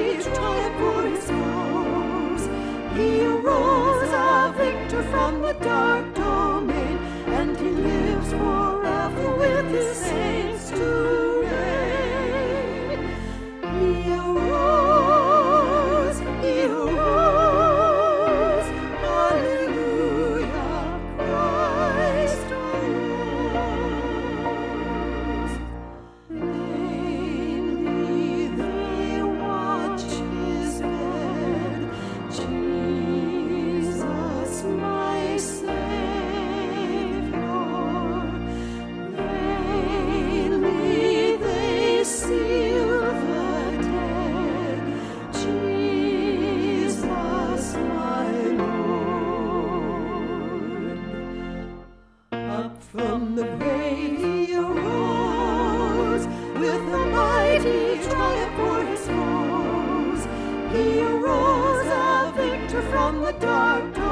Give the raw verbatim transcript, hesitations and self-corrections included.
mighty triumph for his foes. He arose a victor from the dark domain, and he lives forever with his saints to reign. He arose, he arose, hallelujah, Christ arose. Vainly they watch his bed, Jesus my Savior. Vainly they seal the dead, Jesus my Lord. Up from the grave he arose, with a mighty triumph for his foes. He arose a victor from the dark